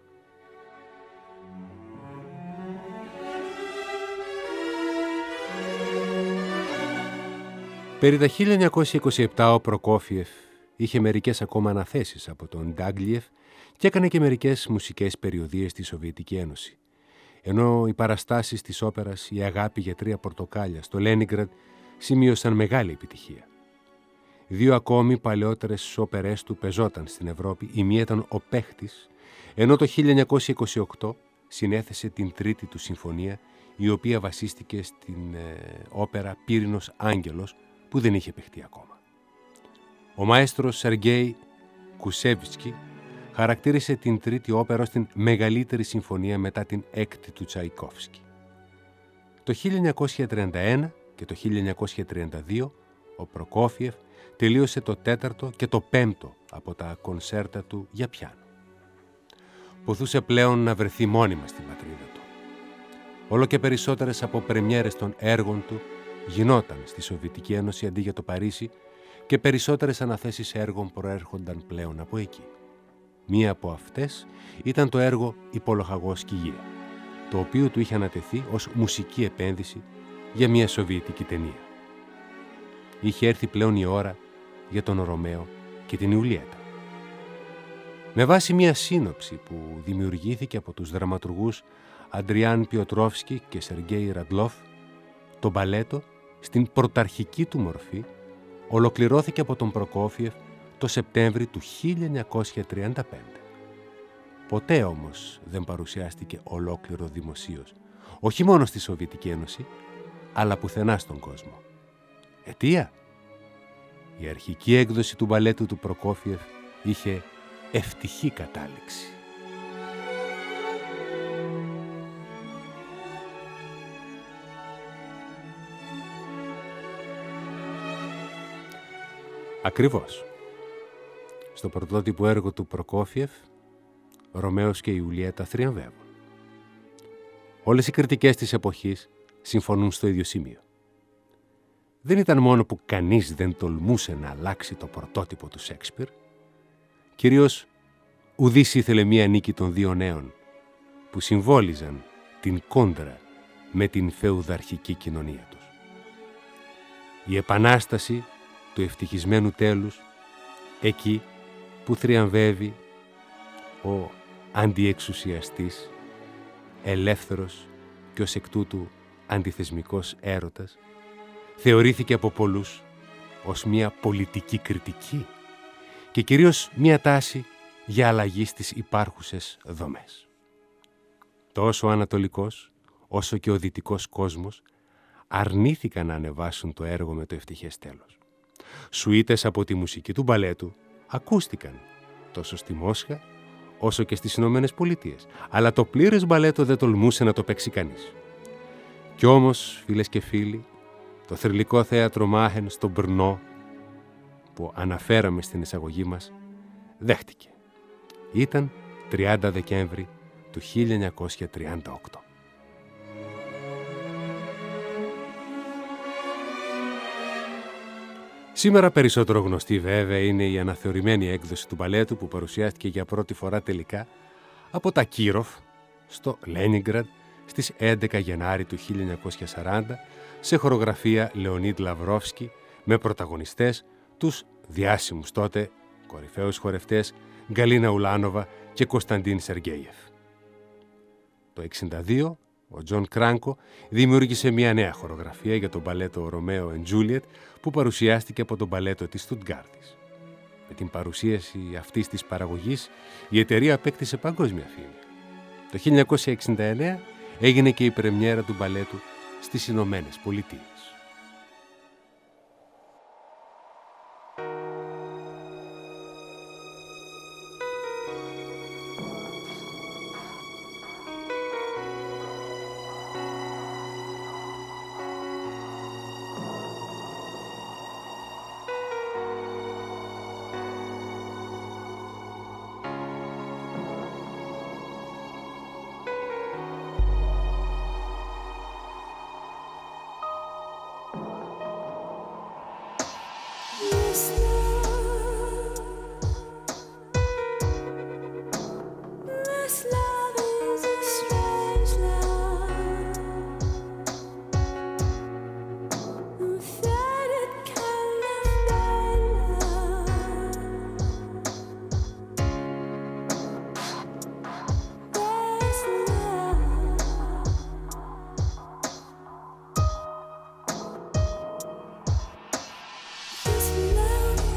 Περί τα χίλια εννιακόσια είκοσι επτά ο Προκόφιεφ είχε μερικές ακόμα αναθέσεις από τον Ντάγκλιεφ και έκανε και μερικές μουσικές περιοδίες στη Σοβιετική Ένωση. Ενώ οι παραστάσεις της όπερας «Η αγάπη για τρία πορτοκάλια» στο Λένιγκραντ σημείωσαν μεγάλη επιτυχία. Δύο ακόμη παλαιότερες όπερες του πεζόταν στην Ευρώπη, η μία ήταν «Ο Παίχτης», ενώ το χίλια εννιακόσια είκοσι οκτώ συνέθεσε την τρίτη του συμφωνία, η οποία βασίστηκε στην ε, όπερα «Πύρινος Άγγελος», που δεν είχε παιχτεί ακόμα. Ο μαέστρος Σεργέι Κουσέβιτσκι χαρακτήρισε την τρίτη όπερα ως την μεγαλύτερη συμφωνία μετά την έκτη του Τσαϊκόφσκι. Το χίλια εννιακόσια τριάντα ένα και το χίλια εννιακόσια τριάντα δύο ο Προκόφιεφ τελείωσε το τέταρτο και το πέμπτο από τα κονσέρτα του για πιάνο. Ποθούσε πλέον να βρεθεί μόνιμα στην πατρίδα του. Όλο και περισσότερες από πρεμιέρες των έργων του γινόταν στη Σοβιετική Ένωση αντί για το Παρίσι και περισσότερες αναθέσεις έργων προέρχονταν πλέον από εκεί. Μία από αυτές ήταν το έργο «Η Πολοχαγός Σκυγεία», το οποίο του είχε ανατεθεί ως μουσική επένδυση για μια σοβιετική ταινία. Είχε έρθει πλέον η ώρα για τον Ρωμαίο και την Ιουλιέτα. Με βάση μια σύνοψη που δημιουργήθηκε από τους δραματουργούς Αντριάν Πιοτρόφσκι και Σεργέι Ραντλόφ, το μπαλέτο στην πρωταρχική του μορφή ολοκληρώθηκε από τον Προκόφιεφ το Σεπτέμβρη του χίλια εννιακόσια τριάντα πέντε. Ποτέ όμως δεν παρουσιάστηκε ολόκληρο δημοσίως, όχι μόνο στη Σοβιετική Ένωση, αλλά πουθενά στον κόσμο. Αιτία? Η αρχική έκδοση του μπαλέτου του Προκόφιεφ είχε ευτυχή κατάληξη. Ακριβώς. Στο πρωτότυπο έργο του Προκόφιεφ, ο Ρωμαίος και η Ιουλιέτα θριαμβεύουν. Όλες οι κριτικές της εποχής συμφωνούν στο ίδιο σημείο. Δεν ήταν μόνο που κανείς δεν τολμούσε να αλλάξει το πρωτότυπο του Σέξπιρ, κυρίως ουδής ήθελε μία νίκη των δύο νέων που συμβόλιζαν την κόντρα με την φεουδαρχική κοινωνία τους. Η επανάσταση του ευτυχισμένου τέλους, εκεί που θριαμβεύει ο αντιεξουσιαστής, ελεύθερος και ως εκ τούτου αντιθεσμικός έρωτας, θεωρήθηκε από πολλούς ως μια πολιτική κριτική και κυρίως μια τάση για αλλαγή στις υπάρχουσες δομές. Τόσο ο ανατολικός όσο και ο δυτικός κόσμος αρνήθηκαν να ανεβάσουν το έργο με το ευτυχές τέλος. Σουίτες από τη μουσική του μπαλέτου ακούστηκαν τόσο στη Μόσχα όσο και στις Ηνωμένες Πολιτείες, αλλά το πλήρες μπαλέτο δεν τολμούσε να το παίξει κανείς. Κι όμως, φίλες και φίλοι, το θρυλικό θέατρο Μάχεν στο Μπρνό, που αναφέραμε στην εισαγωγή μας, δέχτηκε. Ήταν τριάντα Δεκέμβρη του χίλια εννιακόσια τριάντα οκτώ. Σήμερα περισσότερο γνωστή βέβαια είναι η αναθεωρημένη έκδοση του μπαλέτου που παρουσιάστηκε για πρώτη φορά τελικά από τα Κίροφ στο Λένιγκραντ στις έντεκα Γενάρη του χίλια εννιακόσια σαράντα σε χορογραφία Λεωνίδ Λαυρόφσκι με πρωταγωνιστές τους διάσημους τότε κορυφαίους χορευτές Γκαλίνα Ουλάνοβα και Κωνσταντίν Σεργέιεφ. Το εξήντα δύο ο Τζον Κράνκο δημιούργησε μια νέα χορογραφία για τον μπαλέτο Ρωμαίο and Juliet που παρουσιάστηκε από τον μπαλέτο της Στουτγκάρτης. Με την παρουσίαση αυτής της παραγωγής η εταιρεία απέκτησε παγκόσμια φήμη. Το χίλια εννιακόσια εξήντα εννέα έγινε και η πρεμιέρα του μπαλέτου στις Ηνωμένες Πολιτείες. This love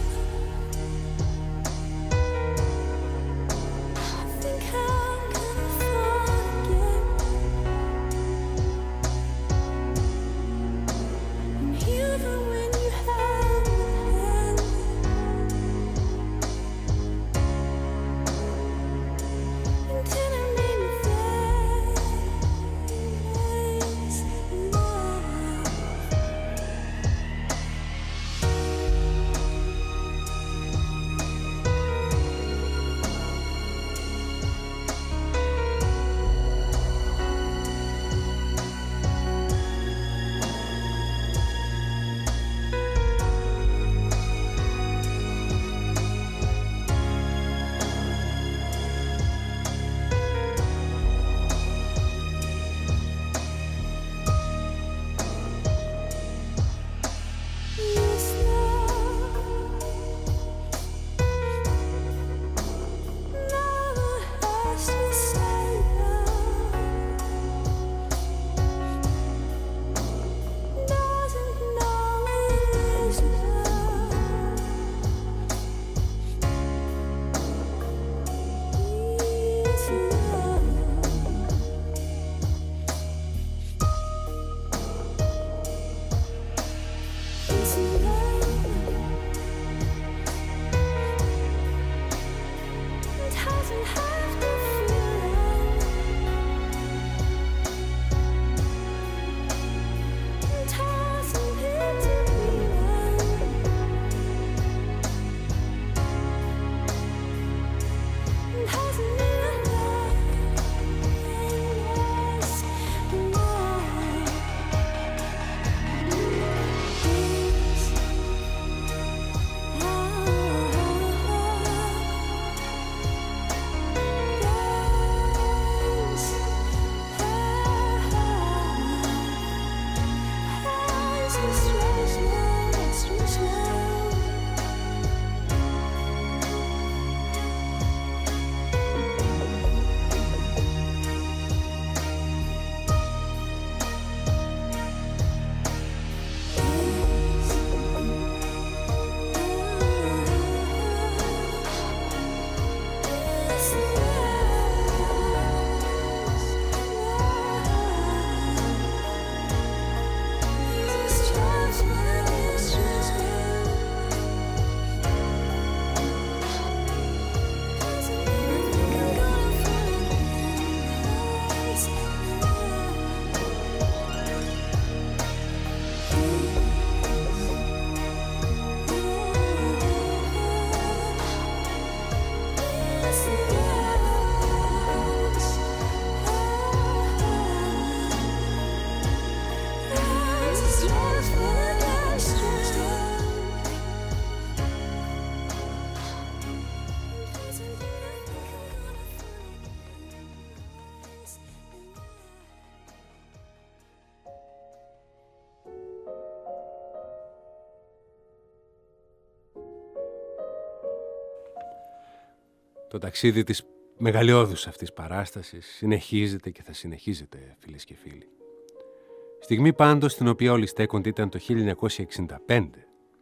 Το ταξίδι της μεγαλειώδους αυτής παράστασης συνεχίζεται και θα συνεχίζεται, φίλες και φίλοι. Στιγμή πάντως στην οποία όλοι στέκονται ήταν το χίλια εννιακόσια εξήντα πέντε.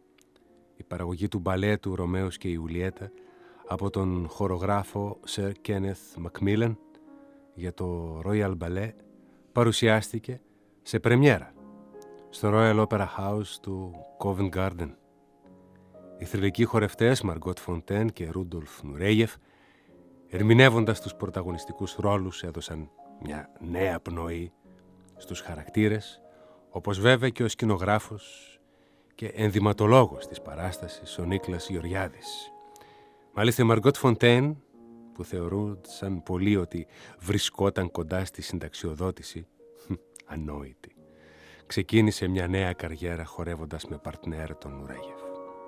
Η παραγωγή του μπαλέ του Ρωμαίος και Ιουλιέτα από τον χορογράφο Sir Kenneth Macmillan για το Royal Ballet παρουσιάστηκε σε πρεμιέρα στο Royal Opera House του Covent Garden. Οι θρυλικοί χορευτές Margot Fontaine και Rudolf Nureyev, ερμηνεύοντας τους πρωταγωνιστικούς ρόλους, έδωσαν μια νέα πνοή στους χαρακτήρες, όπως βέβαια και ο σκηνογράφος και ενδυματολόγος της παράστασης, ο Νίκλας Γεωργιάδης. Μάλιστα η Margot Fontaine, που θεωρούσαν πολλοί ότι βρισκόταν κοντά στη συνταξιοδότηση, ανόητη, ξεκίνησε μια νέα καριέρα χορεύοντας με παρτνέρ τον Νουρέγεφ.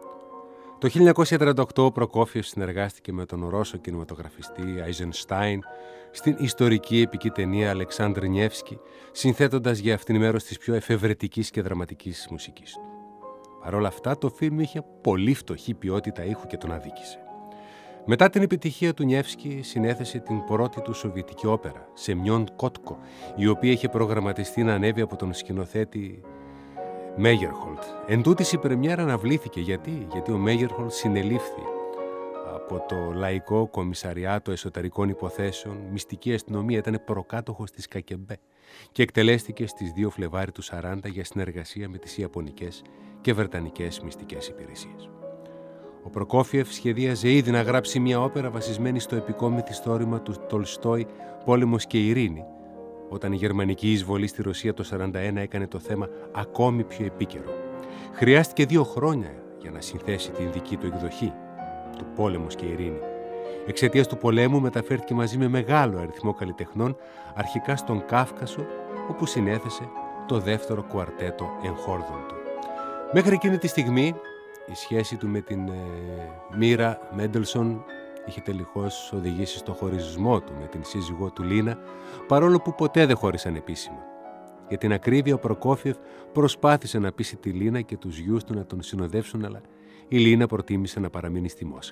Το χίλια εννιακόσια τριάντα οκτώ ο Προκόφιεφ συνεργάστηκε με τον Ρώσο κινηματογραφιστή Eisenstein στην ιστορική επική ταινία Αλεξάνδρ Νιεύσκι, συνθέτοντας για αυτήν μέρος της πιο εφευρετικής και δραματικής μουσικής του. Παρ' όλα αυτά, το φιλμ είχε πολύ φτωχή ποιότητα ήχου και τον αδίκησε. Μετά την επιτυχία του Νιεύσκι, συνέθεσε την πρώτη του σοβιετική όπερα, Σεμιόν Κότκο, η οποία είχε προγραμματιστεί να ανέβει από τον σκηνοθέτη Μέγερχολτ. Εν τούτης η πρεμιέρα αναβλήθηκε. Γιατί? Γιατί ο Μέγερχολτ συνελήφθη από το Λαϊκό Κομισαριάτο Εσωτερικών Υποθέσεων, μυστική αστυνομία, ήταν προκάτοχος της Κακεμπέ και εκτελέστηκε στις δύο Φλεβάρι του σαράντα για συνεργασία με τις Ιαπωνικές και Βρετανικές μυστικές υπηρεσίες. Ο Προκόφιεφ σχεδίαζε ήδη να γράψει μια όπερα βασισμένη στο επικό μυθιστόρημα του Τολστόι «Πόλεμος και ειρήνη», όταν η γερμανική εισβολή στη Ρωσία το σαράντα ένα έκανε το θέμα ακόμη πιο επίκαιρο. Χρειάστηκε δύο χρόνια για να συνθέσει την δική του εκδοχή του «Πόλεμος και ειρήνη». Εξαιτίας του πολέμου μεταφέρθηκε μαζί με μεγάλο αριθμό καλλιτεχνών, αρχικά στον Κάφκασο, όπου συνέθεσε το δεύτερο κουαρτέτο εγχόρδων του. Μέχρι εκείνη τη στιγμή η σχέση του με την ε, Μίρα Μέντελσον είχε τελικώς οδηγήσει στο χωρισμό του με την σύζυγό του Λίνα, παρόλο που ποτέ δεν χώρισαν επίσημα. Για την ακρίβεια, ο Προκόφιεφ προσπάθησε να πείσει τη Λίνα και τους γιους του να τον συνοδεύσουν, αλλά η Λίνα προτίμησε να παραμείνει στη Μόσχα.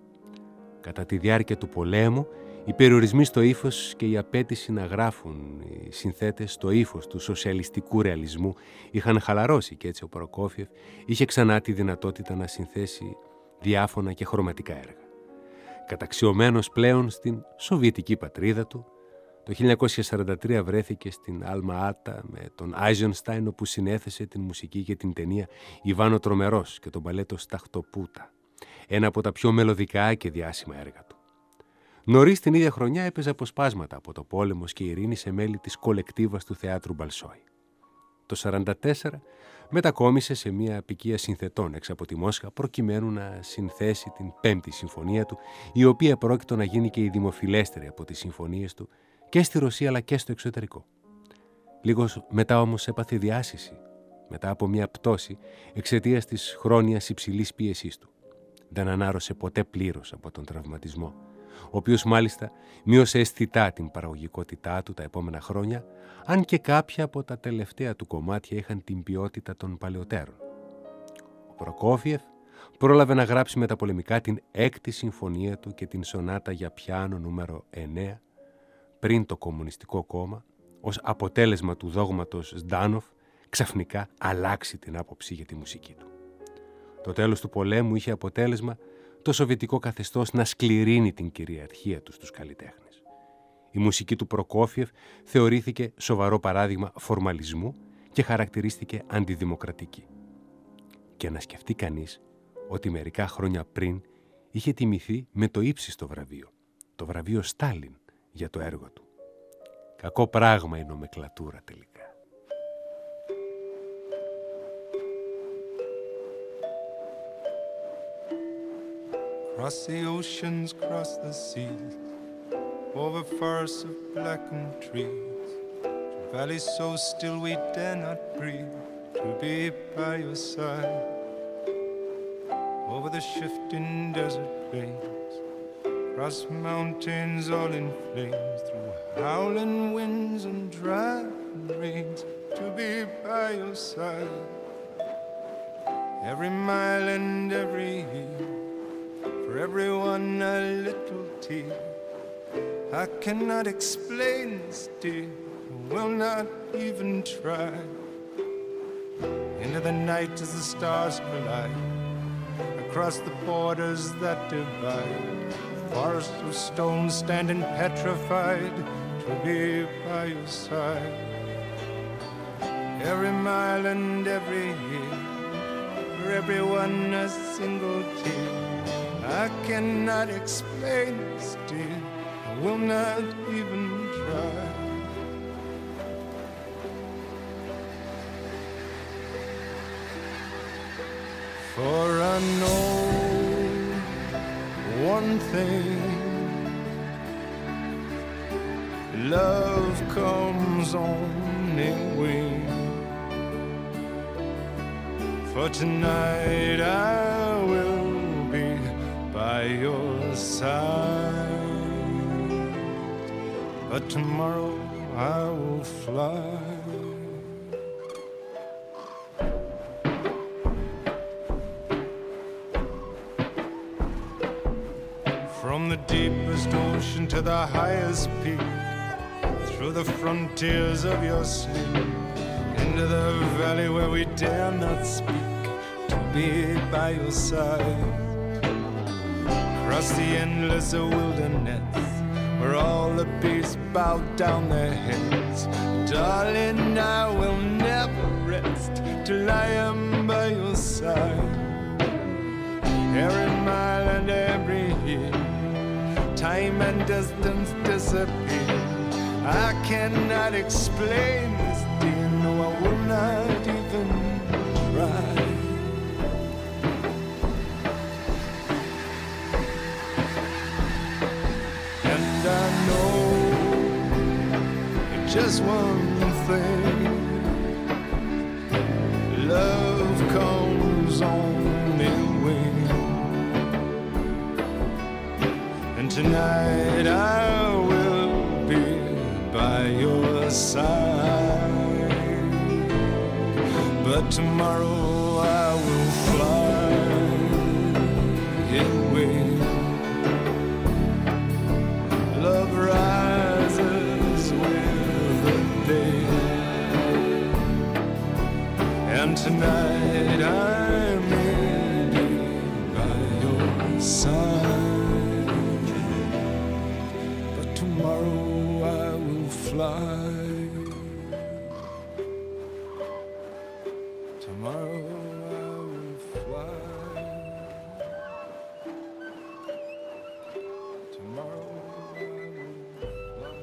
Κατά τη διάρκεια του πολέμου, οι περιορισμοί στο ύφος και η απέτηση να γράφουν οι συνθέτες στο ύφος του σοσιαλιστικού ρεαλισμού είχαν χαλαρώσει και έτσι ο Προκόφιεφ είχε ξανά τη δυνατότητα να συνθέσει διάφωνα και χρωματικά έργα. Καταξιωμένος πλέον στην σοβιετική πατρίδα του, το χίλια εννιακόσια σαράντα τρία βρέθηκε στην Άλμα Άτα με τον Άιζενστάιν, όπου συνέθεσε την μουσική και την ταινία «Ιβάνο Τρομερός» και τον μπαλέτο «Σταχτοπούτα», ένα από τα πιο μελωδικά και διάσημα έργα του. Νωρίς την ίδια χρονιά έπαιζε αποσπάσματα από το «Πόλεμος και η ειρήνη» σε μέλη της κολεκτίβας του θεάτρου Μπαλσόη. Το σαράντα τέσσερα μετακόμισε σε μια απικία συνθετών έξω από τη Μόσχα, προκειμένου να συνθέσει την πέμπτη συμφωνία του, η οποία πρόκειτο να γίνει και η δημοφιλέστερη από τις συμφωνίες του και στη Ρωσία αλλά και στο εξωτερικό. Λίγος μετά όμως έπαθε διάσηση, μετά από μια πτώση εξαιτίας της χρόνιας υψηλής πίεσής του. Δεν ανάρρωσε ποτέ πλήρως από τον τραυματισμό, ο οποίος μάλιστα μείωσε αισθητά την παραγωγικότητά του τα επόμενα χρόνια, αν και κάποια από τα τελευταία του κομμάτια είχαν την ποιότητα των παλαιότερων. Ο Προκόφιεφ πρόλαβε να γράψει μεταπολεμικά την έκτη συμφωνία του και την σονάτα για πιάνο νούμερο εννέα, πριν το Κομμουνιστικό Κόμμα, ως αποτέλεσμα του δόγματος Σντάνοφ, ξαφνικά αλλάξει την άποψη για τη μουσική του. Το τέλος του πολέμου είχε αποτέλεσμα το σοβιετικό καθεστώς να σκληρύνει την κυριαρχία του στους καλλιτέχνες. Η μουσική του Προκόφιεφ θεωρήθηκε σοβαρό παράδειγμα φορμαλισμού και χαρακτηρίστηκε αντιδημοκρατική. Και να σκεφτεί κανείς ότι μερικά χρόνια πριν είχε τιμηθεί με το ύψιστο βραβείο, το βραβείο Στάλιν, για το έργο του. Κακό πράγμα η νομεκλατούρα τελικά. Cross the oceans, cross the seas, over forests of blackened trees, to valleys so still we dare not breathe, to be by your side, over the shifting desert plains, across mountains all in flames, through howling winds and driving rains, to be by your side, every mile and every hill, for for everyone a little tear. I cannot explain this, dear, will not even try. Into the night as the stars collide, across the borders that divide, forests of stone standing petrified to be by your side. Every mile and every year, for everyone a single tear. I cannot explain this, dear, I will not even try. For I know one thing, love comes on a wing. For tonight I will be by your side, but tomorrow I will fly. From the deepest ocean to the highest peak, through the frontiers of your sleep, into the valley where we dare not speak, to be by your side. Across the endless wilderness, where all the beasts bow down their heads, darling, I will never rest till I am by your side. Every mile and every year, time and distance disappear. I cannot explain this, dear, no, I will not even try. And I know just one thing, love comes on in wings. And tonight I will be by your side, but tomorrow I will fly away. Love rises with the day, and tonight I may be by your side, but tomorrow I will fly. Tomorrow I will fly. Tomorrow I will fly.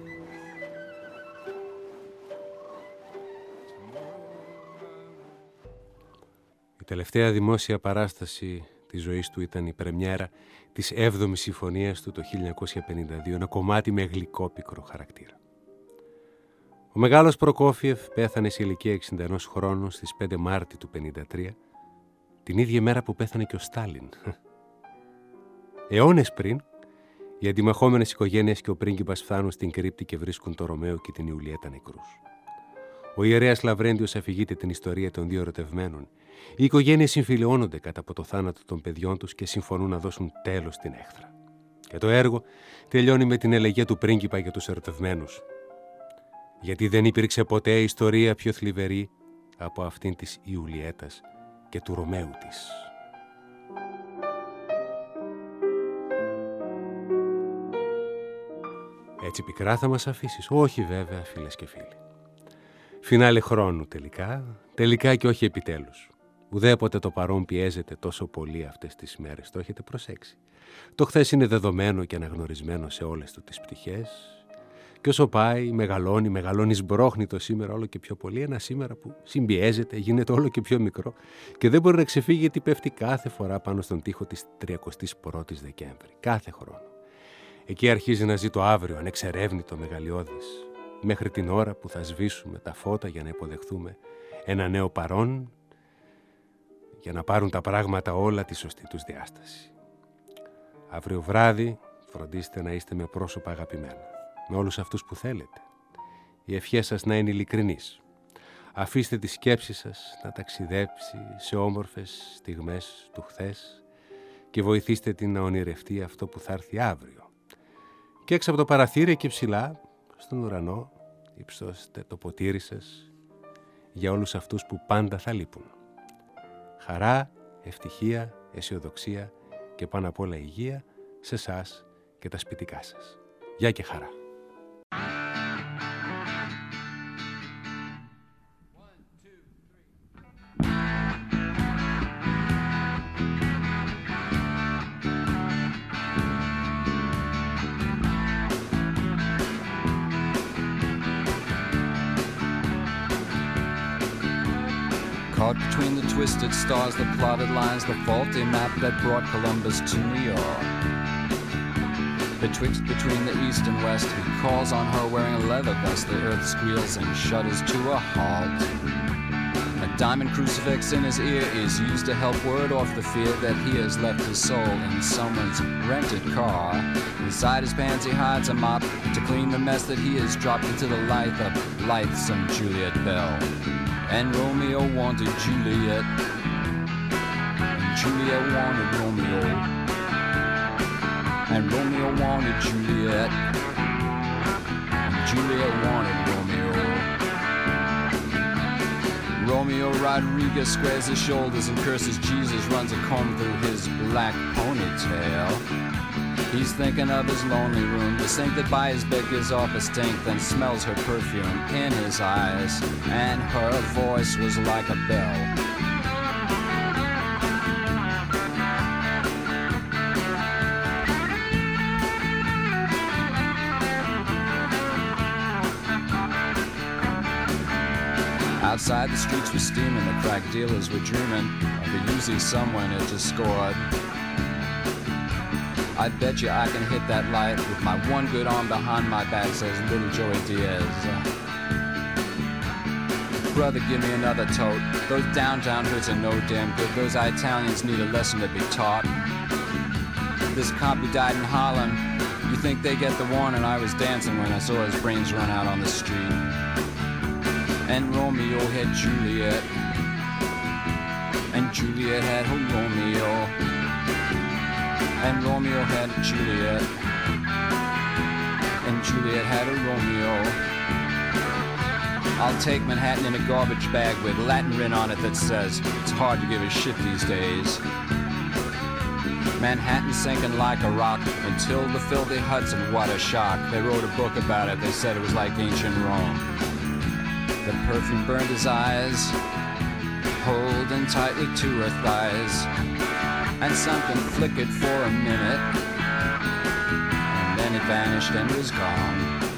Η τελευταία δημόσια παράσταση της ζωής του ήταν η πρεμιέρα της έβδομης συμφωνίας του το χίλια εννιακόσια πενήντα δύο, ένα κομμάτι με γλυκόπικρο χαρακτήρα. Ο μεγάλος Προκόφιεφ πέθανε σε ηλικία εξήντα ενός χρόνου στις πέντε Μάρτη του πενήντα τρία, την ίδια μέρα που πέθανε και ο Στάλιν. Αιώνες πριν, οι αντιμαχόμενες οικογένειες και ο πρίγκιπας φτάνουν στην κρύπτη και βρίσκουν το Ρωμαίο και την Ιουλιέτα νεκρούς. Ο ιερέας Λαβρέντιος αφηγείται την ιστορία των δύο ερωτευμένων. Οι οικογένειες συμφιλιώνονται κατά από το θάνατο των παιδιών τους και συμφωνούν να δώσουν τέλος στην έχθρα. Και το έργο τελειώνει με την ελεγγύα του πρίγκιπα για τους ερωτευμένους. Γιατί δεν υπήρξε ποτέ ιστορία πιο θλιβερή από αυτήν της Ιουλιέτας και του Ρωμαίου της. Έτσι πικρά θα μας αφήσεις? Όχι βέβαια, φίλες και φίλοι. Φινάλε χρόνου τελικά, τελικά και όχι επιτέλους. Ουδέποτε το παρόν πιέζεται τόσο πολύ αυτές τις μέρες, το έχετε προσέξει. Το χθες είναι δεδομένο και αναγνωρισμένο σε όλες του τις πτυχές. Και όσο πάει, μεγαλώνει, μεγαλώνει, σμπρώχνει το σήμερα όλο και πιο πολύ. Ένα σήμερα που συμπιέζεται, γίνεται όλο και πιο μικρό και δεν μπορεί να ξεφύγει γιατί πέφτει κάθε φορά πάνω στον τοίχο της τριακοστής πρώτης Δεκέμβρη. Κάθε χρόνο. Εκεί αρχίζει να ζει το αύριο, ανεξερεύνητο, μεγαλειώδης. Μέχρι την ώρα που θα σβήσουμε τα φώτα για να υποδεχθούμε ένα νέο παρόν, για να πάρουν τα πράγματα όλα τη σωστή τους διάσταση. Αύριο βράδυ φροντίστε να είστε με πρόσωπα αγαπημένα, με όλους αυτούς που θέλετε. Η ευχή σας να είναι ειλικρινής. Αφήστε τη σκέψη σας να ταξιδέψει σε όμορφες στιγμές του χθες και βοηθήστε την να ονειρευτεί αυτό που θα έρθει αύριο. Και έξω από το παραθύρι εκεί ψηλά, στον ουρανό, υψώστε το ποτήρι σας για όλους αυτούς που πάντα θα λείπουν. Χαρά, ευτυχία, αισιοδοξία και πάνω απ' όλα υγεία σε εσάς και τα σπιτικά σας. Γεια και χαρά. Caught between the twisted stars, the plotted lines, the faulty map that brought Columbus to New York. Betwixt between the east and west, he calls on her wearing a leather vest. The earth squeals and shudders to a halt. A diamond crucifix in his ear is used to help ward off the fear that he has left his soul in someone's rented car. Inside his pants he hides a mop to clean the mess that he has dropped into the light of lightsome Juliet Bell. And Romeo wanted Juliet, and Juliet wanted Romeo, and Romeo wanted Juliet, and Juliet wanted Romeo. Romeo Rodriguez squares his shoulders and curses Jesus, runs a comb through his black ponytail. He's thinking of his lonely room, the sink that by his bed gives off a stink, then smells her perfume in his eyes, and her voice was like a bell. Outside the streets were steaming, the crack dealers were dreaming of a Uzi someone had just scored. I bet you I can hit that light with my one good arm behind my back, says little Joey Diaz. Brother, give me another tote. Those downtown hoods are no damn good. Those Italians need a lesson to be taught. This cop who died in Harlem, you think they get the warning? I was dancing when I saw his brains run out on the street. And Romeo had Juliet, and Juliet had her Romeo. And Romeo had Juliet, and Juliet had a Romeo. I'll take Manhattan in a garbage bag with Latin written on it that says, it's hard to give a shit these days. Manhattan sinking like a rock until the filthy Hudson, what a shock. They wrote a book about it, they said it was like ancient Rome. The perfume burned his eyes, holding tightly to her thighs. And something flickered for a minute, and then it vanished and was gone.